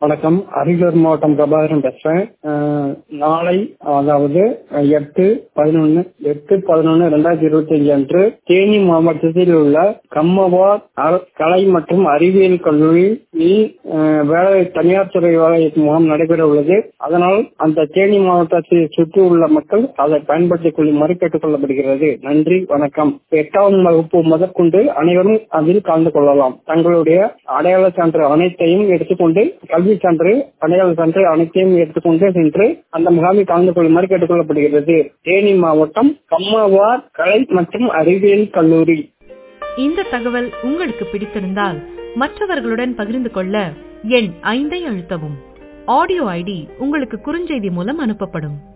வணக்கம். அரியலூர் மாவட்டம் பிரபாகரன் பேசுறேன். நாளை அதாவது 8/11/2025 அன்று தேனி மாவட்டத்தில் உள்ள கம்மவார் கலை மற்றும் அறிவியல் கல்லூரியில் தனியார் துறை வேலை முகாம் நடைபெற உள்ளது. அதனால் அந்த தேனி மாவட்டத்தை சுற்றி உள்ள மக்கள் அதை பயன்படுத்திக் கொள்ளுமாறு கேட்டுக் கொள்ளப்படுகிறது. நன்றி, வணக்கம். 8ஆம் வகுப்பு முதற்கொண்டு அனைவரும் அதில் கலந்து கொள்ளலாம். தங்களுடைய அடையாள சான்று அனைத்தையும் எடுத்துக்கொண்டு கல்வி சான்று அடையாள சான்று அனைத்தையும் எடுத்துக்கொண்டு சென்று அந்த முகாமில் கலந்து கொள்ளுமாறு கேட்டுக் கொள்ளப்படுகிறது. தேனி மாவட்டம் கம்மவார் கலை மற்றும் அறிவியல் கல்லூரி. இந்த தகவல் உங்களுக்கு பிடித்திருந்தால் மற்றவர்களுடன் பகிர்ந்து கொள்ள எண் 5 அழுத்தவும். ஆடியோ ஐடி உங்களுக்கு குறுஞ்செய்தி மூலம் அனுப்பப்படும்.